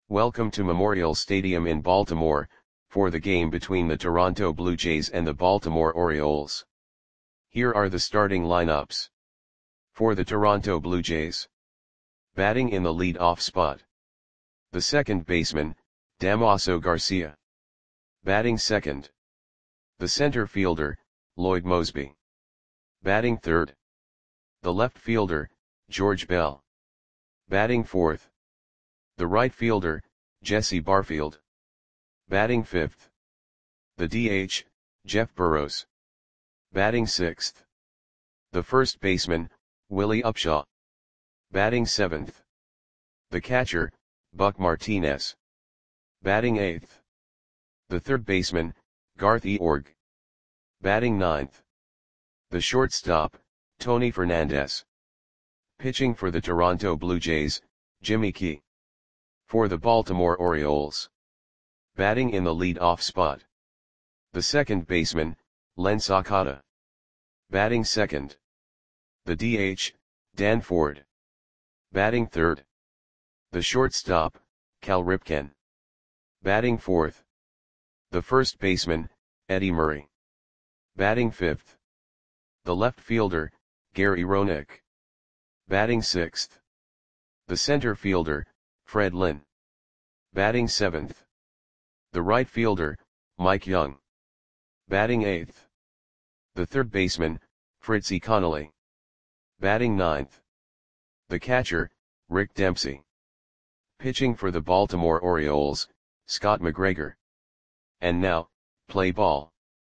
Welcome to Memorial Stadium in Baltimore, for the game between the Toronto Blue Jays and the Baltimore Orioles. Here are the starting lineups. For the Toronto Blue Jays. Batting in the lead-off spot. The second baseman, Damaso Garcia. Batting second. The center fielder, Lloyd Moseby. Batting third. The left fielder, George Bell. Batting fourth. The right fielder, Jesse Barfield. Batting fifth. The DH, Jeff Burroughs. Batting sixth. The first baseman, Willie Upshaw. Batting seventh. The catcher, Buck Martinez. Batting eighth. The third baseman, Garth Eorg. Batting ninth. The shortstop, Tony Fernandez. Pitching for the Toronto Blue Jays, Jimmy Key. For the Baltimore Orioles. Batting in the lead-off spot. The second baseman, Len Sakata. Batting second. The DH, Dan Ford. Batting third. The shortstop, Cal Ripken. Batting fourth. The first baseman, Eddie Murray. Batting fifth. The left fielder, Gary Roenick. Batting sixth. The center fielder, Fred Lynn. Batting seventh. The right fielder, Mike Young. Batting eighth. The third baseman, Fritzy Connolly. Batting ninth. The catcher, Rick Dempsey. Pitching for the Baltimore Orioles, Scott McGregor. And now, play ball.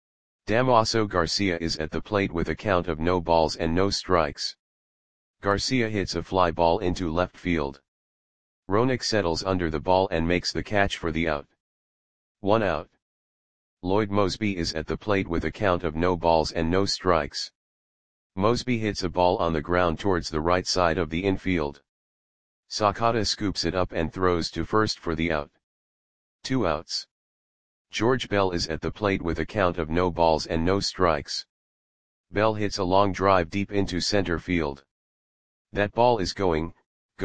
Damaso Garcia is at the plate with a count of no balls and no strikes. Garcia hits a fly ball into left field. Roenick settles under the ball and makes the catch for the out. 1 out. Lloyd Moseby is at the plate with a count of no balls and no strikes. Moseby hits a ball on the ground towards the right side of the infield. Sakata scoops it up and throws to first for the out. 2 outs. George Bell is at the plate with a count of no balls and no strikes. Bell hits a long drive deep into center field. That ball is gone.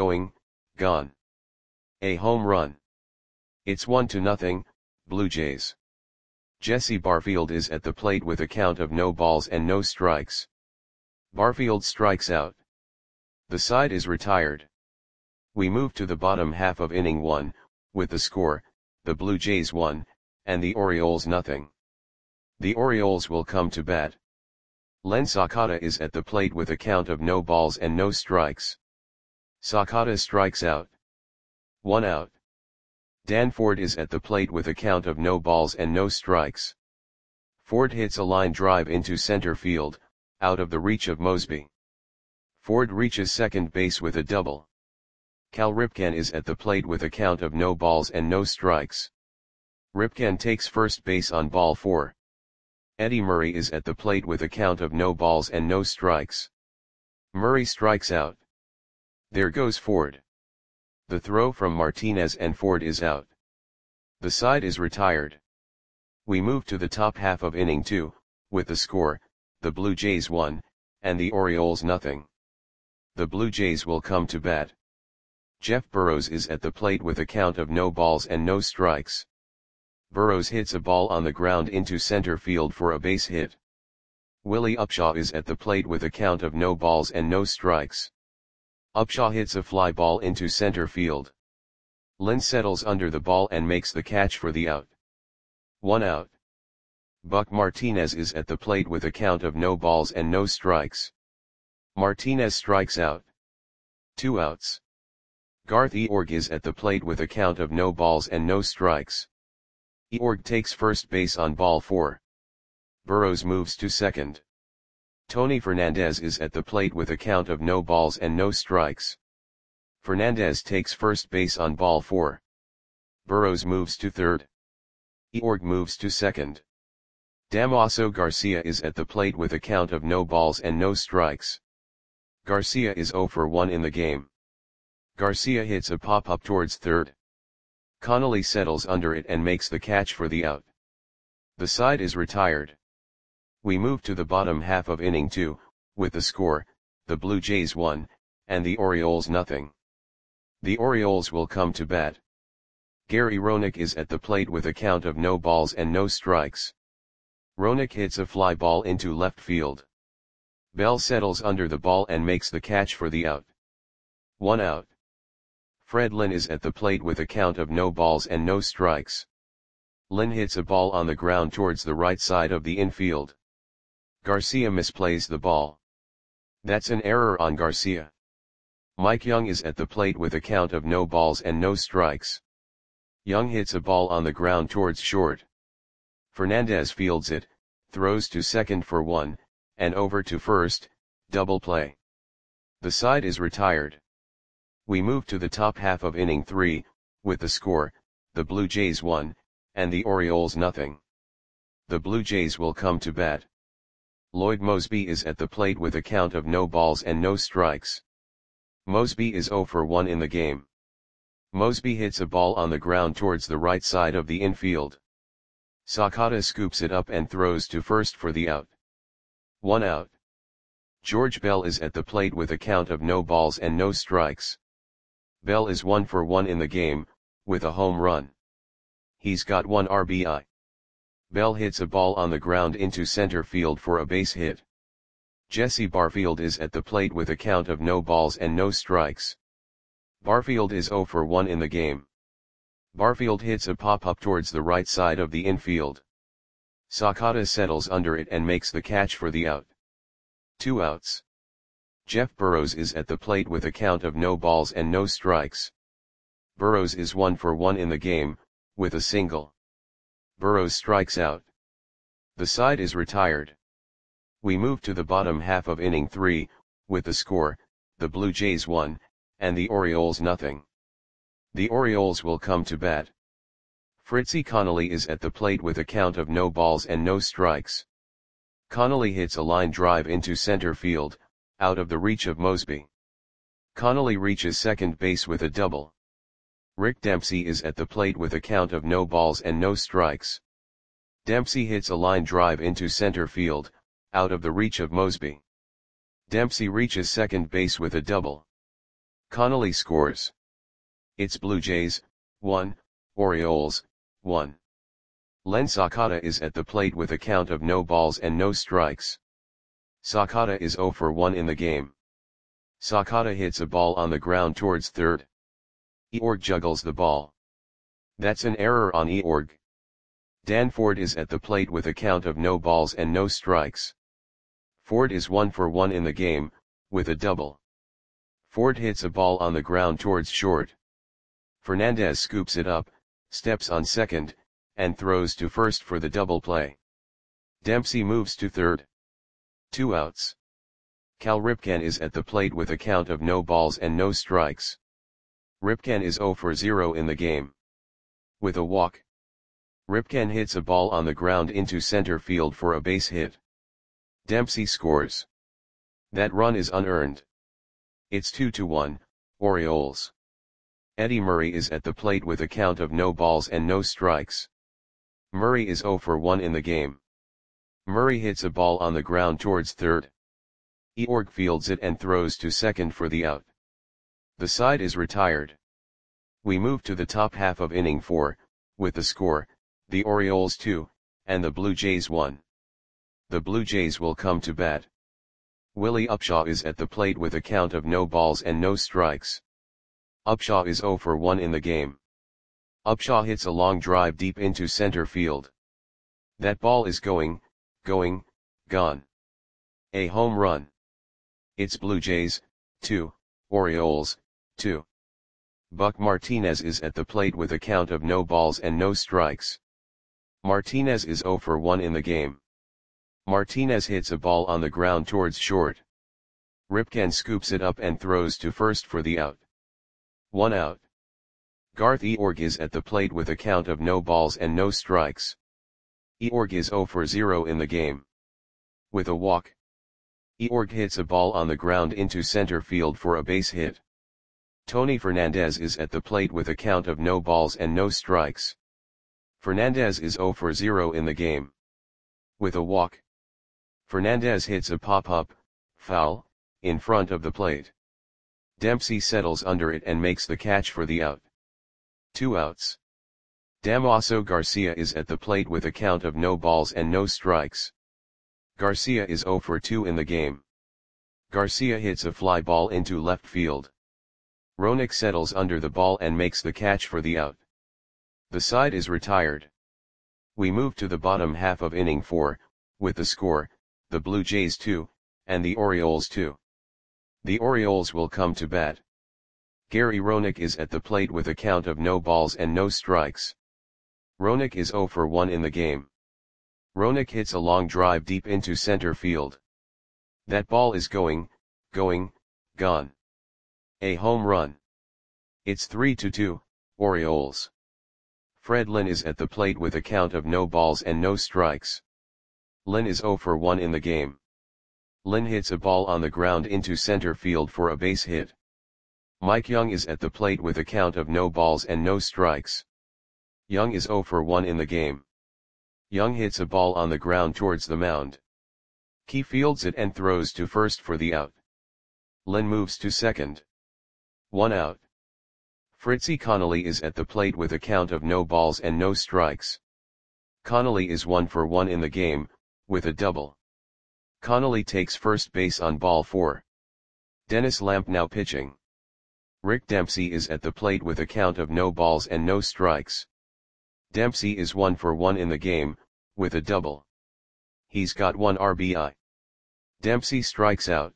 A home run. It's 1-0, Blue Jays. Jesse Barfield is at the plate with a count of no balls and no strikes. Barfield strikes out. The side is retired. We move to the bottom half of inning 1, with the score, the Blue Jays 1, and the Orioles 0. The Orioles will come to bat. Len Sakata is at the plate with a count of no balls and no strikes. Sakata strikes out. 1 out. Dan Ford is at the plate with a count of no balls and no strikes. Ford hits a line drive into center field, out of the reach of Moseby. Ford reaches second base with a double. Cal Ripken is at the plate with a count of no balls and no strikes. Ripken takes first base on ball 4. Eddie Murray is at the plate with a count of no balls and no strikes. Murray strikes out. There goes Ford. The throw from Martinez and Ford is out. The side is retired. We move to the top half of inning 2, with the score, the Blue Jays 1, and the Orioles 0. The Blue Jays will come to bat. Jeff Burroughs is at the plate with a count of no balls and no strikes. Burroughs hits a ball on the ground into center field for a base hit. Willie Upshaw is at the plate with a count of no balls and no strikes. Upshaw hits a fly ball into center field. Lynn settles under the ball and makes the catch for the out. 1 out. Buck Martinez is at the plate with a count of no balls and no strikes. Martinez strikes out. 2 outs. Garth Eorg is at the plate with a count of no balls and no strikes. Eorg takes first base on ball 4. Burroughs moves to second. Tony Fernandez is at the plate with a count of no balls and no strikes. Fernandez takes first base on ball 4. Burroughs moves to third. Eorg moves to second. Damaso Garcia is at the plate with a count of no balls and no strikes. Garcia is 0 for 1 in the game. Garcia hits a pop-up towards third. Connolly settles under it and makes the catch for the out. The side is retired. We move to the bottom half of inning 2, with the score, the Blue Jays 1, and the Orioles 0. The Orioles will come to bat. Gary Roenick is at the plate with a count of no balls and no strikes. Roenick hits a fly ball into left field. Bell settles under the ball and makes the catch for the out. 1 out. Fred Lynn is at the plate with a count of no balls and no strikes. Lynn hits a ball on the ground towards the right side of the infield. Garcia misplays the ball. That's an error on Garcia. Mike Young is at the plate with a count of no balls and no strikes. Young hits a ball on the ground towards short. Fernandez fields it, throws to second for 1, and over to first, double play. The side is retired. We move to the top half of inning 3, with the score, the Blue Jays 1, and the Orioles nothing. The Blue Jays will come to bat. Lloyd Moseby is at the plate with a count of no balls and no strikes. Moseby is 0 for 1 in the game. Moseby hits a ball on the ground towards the right side of the infield. Sakata scoops it up and throws to first for the out. 1 out. George Bell is at the plate with a count of no balls and no strikes. Bell is 1 for 1 in the game, with a home run. He's got 1 RBI. Bell hits a ball on the ground into center field for a base hit. Jesse Barfield is at the plate with a count of no balls and no strikes. Barfield is 0 for 1 in the game. Barfield hits a pop-up towards the right side of the infield. Sakata settles under it and makes the catch for the out. 2 outs. Jeff Burrows is at the plate with a count of no balls and no strikes. Burrows is 1 for 1 in the game, with a single. Burrows strikes out. The side is retired. We move to the bottom half of inning 3, with the score, the Blue Jays 1, and the Orioles nothing. The Orioles will come to bat. Fritzy Connolly is at the plate with a count of no balls and no strikes. Connolly hits a line drive into center field, out of the reach of Moseby. Connolly reaches second base with a double. Rick Dempsey is at the plate with a count of no balls and no strikes. Dempsey hits a line drive into center field, out of the reach of Moseby. Dempsey reaches second base with a double. Connolly scores. It's Blue Jays, 1, Orioles, 1. Len Sakata is at the plate with a count of no balls and no strikes. Sakata is 0 for 1 in the game. Sakata hits a ball on the ground towards third. Eorg juggles the ball. That's an error on Eorg. Dan Ford is at the plate with a count of no balls and no strikes. Ford is 1 for 1 in the game, with a double. Ford hits a ball on the ground towards short. Fernandez scoops it up, steps on second, and throws to first for the double play. Dempsey moves to third. 2 outs. Cal Ripken is at the plate with a count of no balls and no strikes. Ripken is 0 for 0 in the game. With a walk. Ripken hits a ball on the ground into center field for a base hit. Dempsey scores. That run is unearned. It's 2-1, Orioles. Eddie Murray is at the plate with a count of no balls and no strikes. Murray is 0 for 1 in the game. Murray hits a ball on the ground towards third. Eorg fields it and throws to second for the out. The side is retired. We move to the top half of inning 4, with the score, the Orioles 2, and the Blue Jays 1. The Blue Jays will come to bat. Willie Upshaw is at the plate with a count of no balls and no strikes. Upshaw is 0 for 1 in the game. Upshaw hits a long drive deep into center field. That ball is gone. A home run. It's Blue Jays, 2, Orioles, 2. Buck Martinez is at the plate with a count of no balls and no strikes. Martinez is 0 for 1 in the game. Martinez hits a ball on the ground towards short. Ripken scoops it up and throws to first for the out. 1 out. Garth Eorg is at the plate with a count of no balls and no strikes. Eorg is 0 for 0 in the game. With a walk. Eorg hits a ball on the ground into center field for a base hit. Tony Fernandez is at the plate with a count of no balls and no strikes. Fernandez is 0 for 0 in the game. With a walk. Fernandez hits a pop-up, foul, in front of the plate. Dempsey settles under it and makes the catch for the out. 2 outs. Damaso Garcia is at the plate with a count of no balls and no strikes. Garcia is 0 for 2 in the game. Garcia hits a fly ball into left field. Roenicke settles under the ball and makes the catch for the out. The side is retired. We move to the bottom half of inning 4, with the score, the Blue Jays 2, and the Orioles 2. The Orioles will come to bat. Gary Roenicke is at the plate with a count of no balls and no strikes. Roenicke is 0 for 1 in the game. Roenicke hits a long drive deep into center field. That ball is gone. A home run. It's 3-2, Orioles. Fred Lynn is at the plate with a count of no balls and no strikes. Lynn is 0 for 1 in the game. Lynn hits a ball on the ground into center field for a base hit. Mike Young is at the plate with a count of no balls and no strikes. Young is 0 for 1 in the game. Young hits a ball on the ground towards the mound. Key fields it and throws to first for the out. Lynn moves to second. 1 out. Fritzy Connolly is at the plate with a count of no balls and no strikes. Connolly is 1 for 1 in the game, with a double. Connolly takes first base on ball 4. Dennis Lamp now pitching. Rick Dempsey is at the plate with a count of no balls and no strikes. Dempsey is 1 for 1 in the game, with a double. He's got 1 RBI. Dempsey strikes out.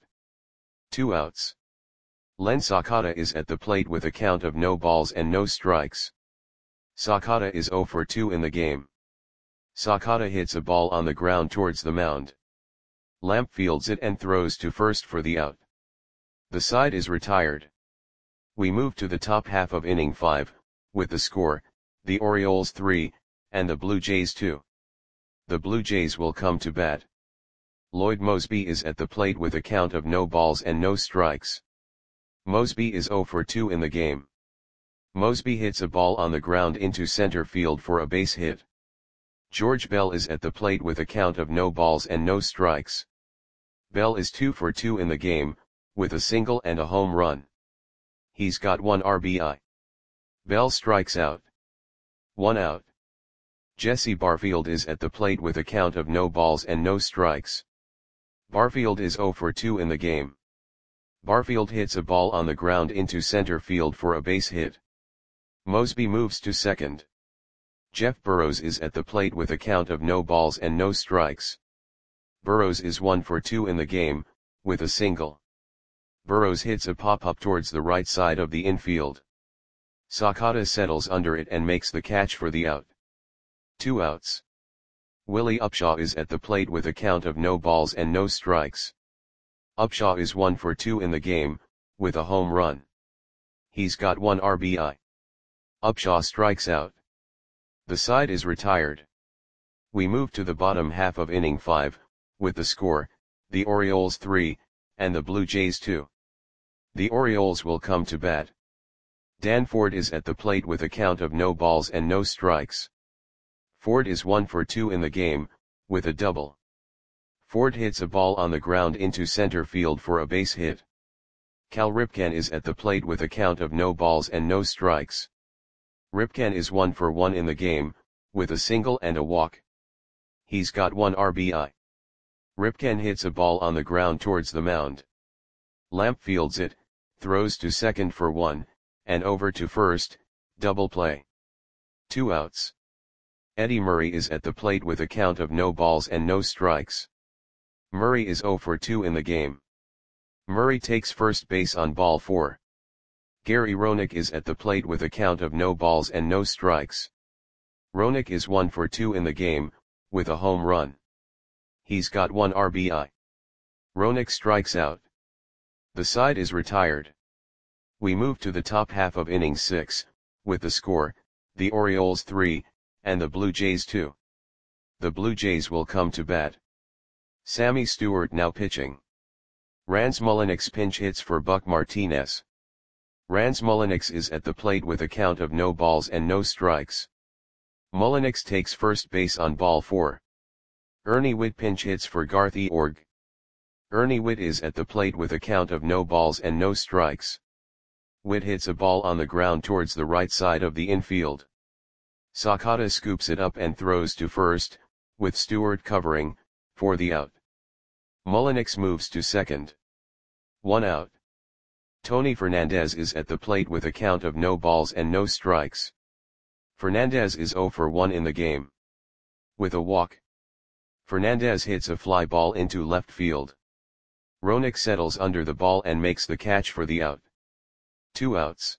2 outs. Len Sakata is at the plate with a count of no balls and no strikes. Sakata is 0 for 2 in the game. Sakata hits a ball on the ground towards the mound. Lamp fields it and throws to first for the out. The side is retired. We move to the top half of inning 5, with the score, the Orioles 3, and the Blue Jays 2. The Blue Jays will come to bat. Lloyd Moseby is at the plate with a count of no balls and no strikes. Moseby is 0 for 2 in the game. Moseby hits a ball on the ground into center field for a base hit. George Bell is at the plate with a count of no balls and no strikes. Bell is 2 for 2 in the game, with a single and a home run. He's got 1 RBI. Bell strikes out. 1 out. Jesse Barfield is at the plate with a count of no balls and no strikes. Barfield is 0 for 2 in the game. Barfield hits a ball on the ground into center field for a base hit. Moseby moves to second. Jeff Burrows is at the plate with a count of no balls and no strikes. Burrows is 1 for 2 in the game, with a single. Burrows hits a pop-up towards the right side of the infield. Sakata settles under it and makes the catch for the out. 2 outs. Willie Upshaw is at the plate with a count of no balls and no strikes. Upshaw is 1 for 2 in the game, with a home run. He's got 1 RBI. Upshaw strikes out. The side is retired. We move to the bottom half of inning 5, with the score, the Orioles 3, and the Blue Jays 2. The Orioles will come to bat. Dan Ford is at the plate with a count of no balls and no strikes. Ford is 1 for 2 in the game, with a double. Ford hits a ball on the ground into center field for a base hit. Cal Ripken is at the plate with a count of no balls and no strikes. Ripken is 1 for 1 in the game, with a single and a walk. He's got 1 RBI. Ripken hits a ball on the ground towards the mound. Lamp fields it, throws to second for 1, and over to first, double play. 2 outs. Eddie Murray is at the plate with a count of no balls and no strikes. Murray is 0 for 2 in the game. Murray takes first base on ball 4. Gary Roenicke is at the plate with a count of no balls and no strikes. Roenicke is 1 for 2 in the game, with a home run. He's got 1 RBI. Roenicke strikes out. The side is retired. We move to the top half of inning 6, with the score, the Orioles 3, and the Blue Jays 2. The Blue Jays will come to bat. Sammy Stewart now pitching. Rans Mulliniks pinch hits for Buck Martinez. Rans Mulliniks is at the plate with a count of no balls and no strikes. Mulliniks takes first base on ball 4. Ernie Whitt pinch hits for Garth Org. Ernie Whitt is at the plate with a count of no balls and no strikes. Whitt hits a ball on the ground towards the right side of the infield. Sakata scoops it up and throws to first, with Stewart covering, for the out. Mullinix moves to second. 1 out. Tony Fernandez is at the plate with a count of no balls and no strikes. Fernandez is 0 for 1 in the game. With a walk, Fernandez hits a fly ball into left field. Roenick settles under the ball and makes the catch for the out. 2 outs.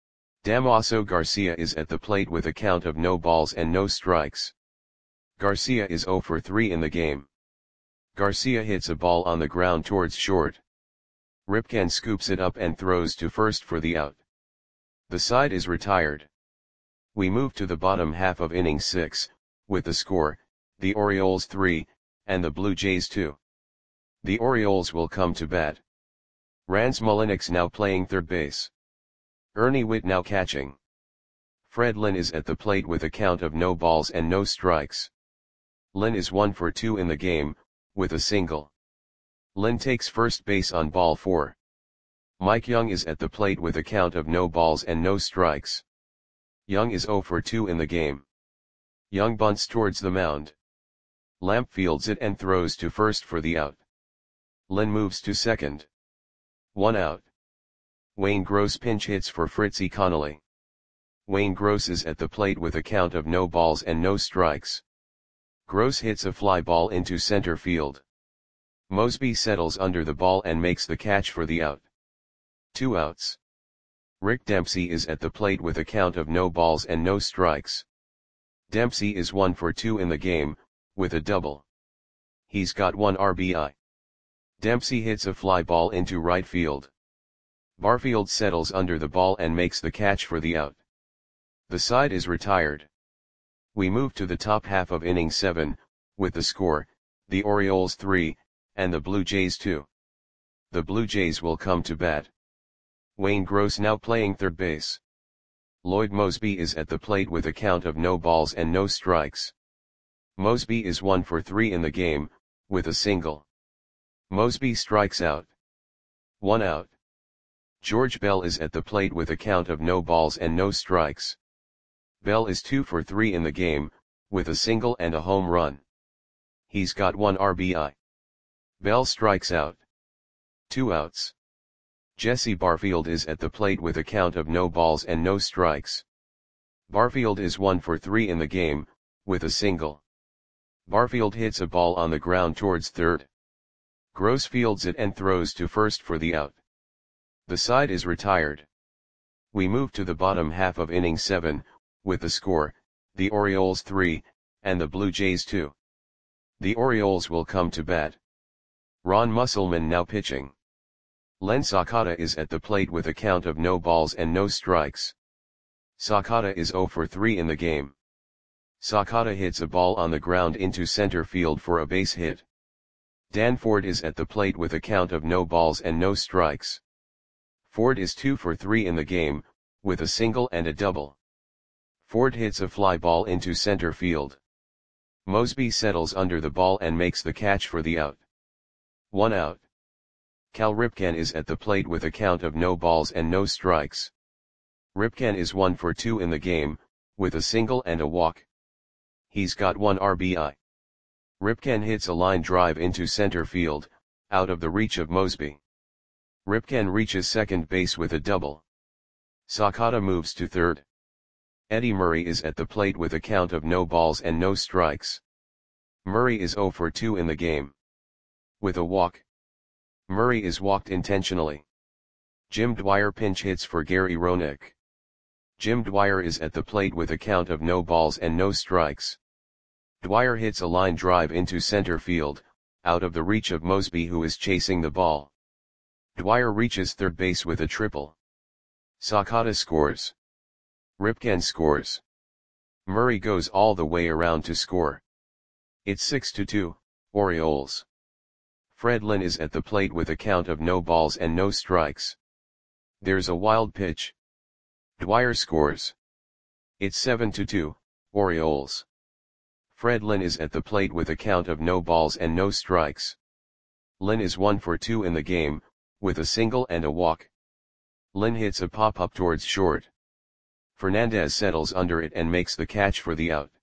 Damaso Garcia is at the plate with a count of no balls and no strikes. Garcia is 0 for 3 in the game. Garcia hits a ball on the ground towards short. Ripken scoops it up and throws to first for the out. The side is retired. We move to the bottom half of inning 6, with the score, the Orioles 3, and the Blue Jays 2. The Orioles will come to bat. Rans Mullinix now playing third base. Ernie Whitt now catching. Fred Lynn is at the plate with a count of no balls and no strikes. Lynn is 1 for 2 in the game, with a single. Lynn takes first base on ball 4. Mike Young is at the plate with a count of no balls and no strikes. Young is 0 for 2 in the game. Young bunts towards the mound. Lamp fields it and throws to first for the out. Lynn moves to second. 1 out. Wayne Gross pinch hits for Fritzy Connolly. Wayne Gross is at the plate with a count of no balls and no strikes. Gross hits a fly ball into center field. Mosby settles under the ball and makes the catch for the out. 2 outs. Rick Dempsey is at the plate with a count of no balls and no strikes. Dempsey is 1 for 2 in the game, with a double. He's got 1 RBI. Dempsey hits a fly ball into right field. Barfield settles under the ball and makes the catch for the out. The side is retired. We move to the top half of inning 7, with the score, the Orioles 3, and the Blue Jays 2. The Blue Jays will come to bat. Wayne Gross now playing third base. Lloyd Mosby is at the plate with a count of no balls and no strikes. Mosby is 1 for 3 in the game, with a single. Mosby strikes out. 1 out. George Bell is at the plate with a count of no balls and no strikes. Bell is 2 for 3 in the game, with a single and a home run. He's got 1 RBI. Bell strikes out. 2 outs. Jesse Barfield is at the plate with a count of no balls and no strikes. Barfield is 1 for 3 in the game, with a single. Barfield hits a ball on the ground towards third. Gross fields it and throws to first for the out. The side is retired. We move to the bottom half of inning 7, with the score, the Orioles 3, and the Blue Jays 2. The Orioles will come to bat. Ron Musselman now pitching. Len Sakata is at the plate with a count of no balls and no strikes. Sakata is 0 for 3 in the game. Sakata hits a ball on the ground into center field for a base hit. Dan Ford is at the plate with a count of no balls and no strikes. Ford is 2 for 3 in the game, with a single and a double. Ford hits a fly ball into center field. Mosby settles under the ball and makes the catch for the out. 1 out. Cal Ripken is at the plate with a count of no balls and no strikes. Ripken is 1 for 2 in the game, with a single and a walk. He's got 1 RBI. Ripken hits a line drive into center field, out of the reach of Mosby. Ripken reaches second base with a double. Sakata moves to third. Eddie Murray is at the plate with a count of no balls and no strikes. Murray is 0 for 2 in the game. With a walk. Murray is walked intentionally. Jim Dwyer pinch hits for Gary Roenick. Jim Dwyer is at the plate with a count of no balls and no strikes. Dwyer hits a line drive into center field, out of the reach of Mosby, who is chasing the ball. Dwyer reaches third base with a triple. Sakata scores. Ripken scores. Murray goes all the way around to score. It's 6-2, Orioles. Fred Lynn is at the plate with a count of no balls and no strikes. There's a wild pitch. Dwyer scores. It's 7-2, Orioles. Fred Lynn is at the plate with a count of no balls and no strikes. Lynn is 1 for 2 in the game, with a single and a walk. Lynn hits a pop-up towards short. Fernandez settles under it and makes the catch for the out.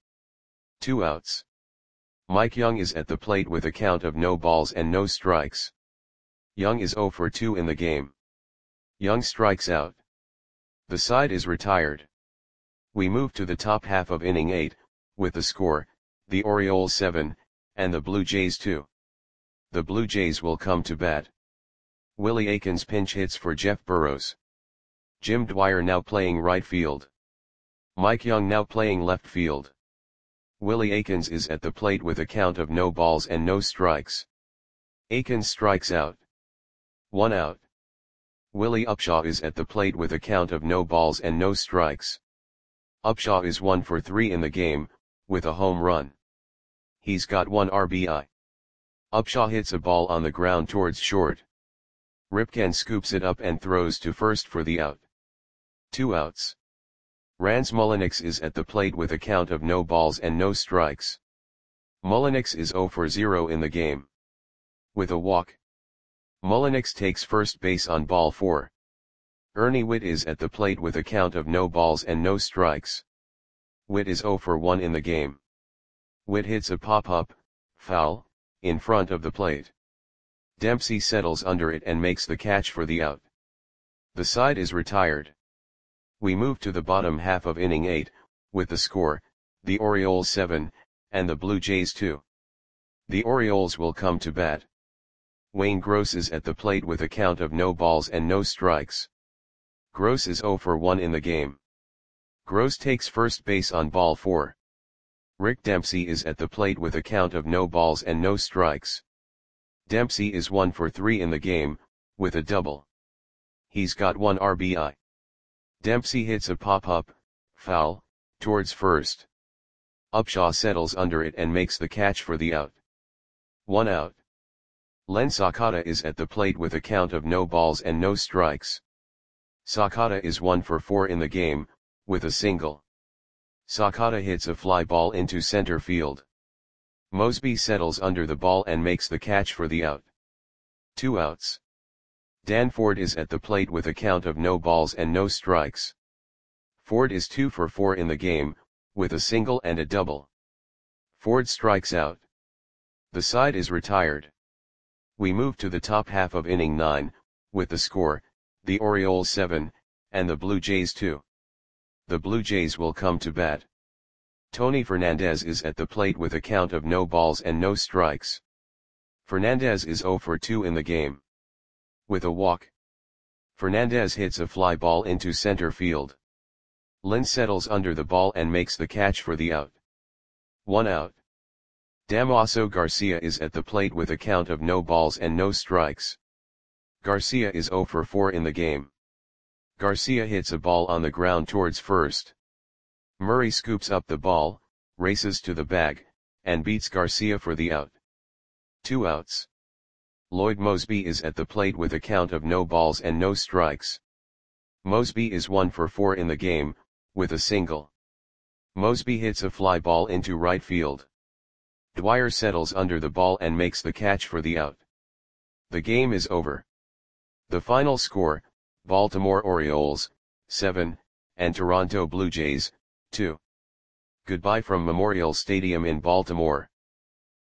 2 outs. Mike Young is at the plate with a count of no balls and no strikes. Young is 0 for 2 in the game. Young strikes out. The side is retired. We move to the top half of inning 8, with the score, the Orioles 7, and the Blue Jays 2. The Blue Jays will come to bat. Willie Aikens pinch hits for Jeff Burrows. Jim Dwyer now playing right field. Mike Young now playing left field. Willie Aikens is at the plate with a count of no balls and no strikes. Aikens strikes out. 1 out. Willie Upshaw is at the plate with a count of no balls and no strikes. Upshaw is 1 for 3 in the game, with a home run. He's got 1 RBI. Upshaw hits a ball on the ground towards short. Ripken scoops it up and throws to first for the out. 2 outs. Rance Mulliniks is at the plate with a count of no balls and no strikes. Mulliniks is 0 for 0 in the game. With a walk. Mulliniks takes first base on ball 4. Ernie Whitt is at the plate with a count of no balls and no strikes. Whitt is 0 for 1 in the game. Whitt hits a pop-up, foul, in front of the plate. Dempsey settles under it and makes the catch for the out. The side is retired. We move to the bottom half of inning 8, with the score, the Orioles 7, and the Blue Jays 2. The Orioles will come to bat. Wayne Gross is at the plate with a count of no balls and no strikes. Gross is 0 for 1 in the game. Gross takes first base on ball 4. Rick Dempsey is at the plate with a count of no balls and no strikes. Dempsey is 1 for 3 in the game, with a double. He's got 1 RBI. Dempsey hits a pop-up, foul, towards first. Upshaw settles under it and makes the catch for the out. 1 out. Len Sakata is at the plate with a count of no balls and no strikes. Sakata is 1 for 4 in the game, with a single. Sakata hits a fly ball into center field. Mosby settles under the ball and makes the catch for the out. 2 outs. Dan Ford is at the plate with a count of no balls and no strikes. Ford is 2 for 4 in the game, with a single and a double. Ford strikes out. The side is retired. We move to the top half of inning 9, with the score, the Orioles 7, and the Blue Jays 2. The Blue Jays will come to bat. Tony Fernandez is at the plate with a count of no balls and no strikes. Fernandez is 0 for 2 in the game. With a walk. Fernandez hits a fly ball into center field. Lynn settles under the ball and makes the catch for the out. 1 out. Damaso Garcia is at the plate with a count of no balls and no strikes. Garcia is 0 for 4 in the game. Garcia hits a ball on the ground towards first. Murray scoops up the ball, races to the bag, and beats Garcia for the out. 2 outs. Lloyd Mosby is at the plate with a count of no balls and no strikes. Mosby is 1 for 4 in the game, with a single. Mosby hits a fly ball into right field. Dwyer settles under the ball and makes the catch for the out. The game is over. The final score, Baltimore Orioles, 7, and Toronto Blue Jays, 2. Goodbye from Memorial Stadium in Baltimore.